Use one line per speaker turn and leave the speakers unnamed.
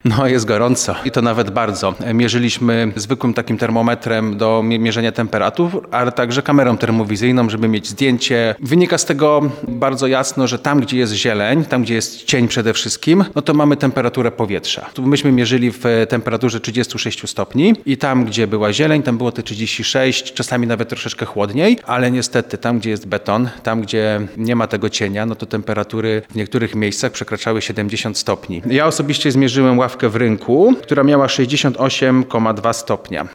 No jest gorąco i to nawet bardzo. Mierzyliśmy zwykłym takim termometrem do mierzenia temperatur, ale także kamerą termowizyjną, żeby mieć zdjęcie. Wynika z tego bardzo jasno, że tam, gdzie jest zieleń, tam, gdzie jest cień przede wszystkim, no to mamy temperaturę powietrza. Tu myśmy mierzyli w temperaturze 36 stopni i tam, gdzie była zieleń, tam było te 36, czasami nawet troszeczkę chłodniej, ale niestety tam, gdzie jest beton, tam, gdzie nie ma tego cienia, no to temperatury w niektórych miejscach przekraczały 70 stopni. Ja osobiście zmierzyłem ławkę w rynku, która miała 68,2 stopnia.